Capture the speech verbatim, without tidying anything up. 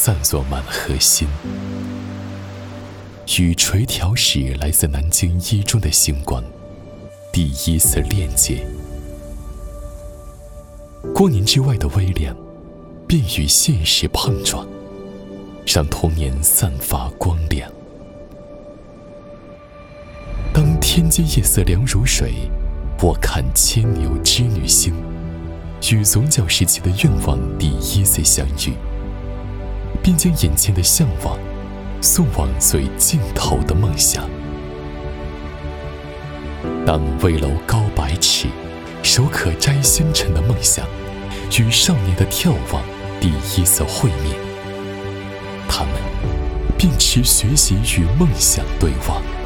散落满河心。与垂髫时来自南京一中的星光第一次链接。光年之外的微亮便与现实碰撞，让童年散发光亮。当天阶夜色凉如水，我看牵牛织女星，与宗教时期的愿望第一次相遇，便将眼前的向往送往最尽头的梦想。当危楼高百尺，手可摘星辰的梦想与少年的眺望第一次会面，他们便持学习与梦想对望。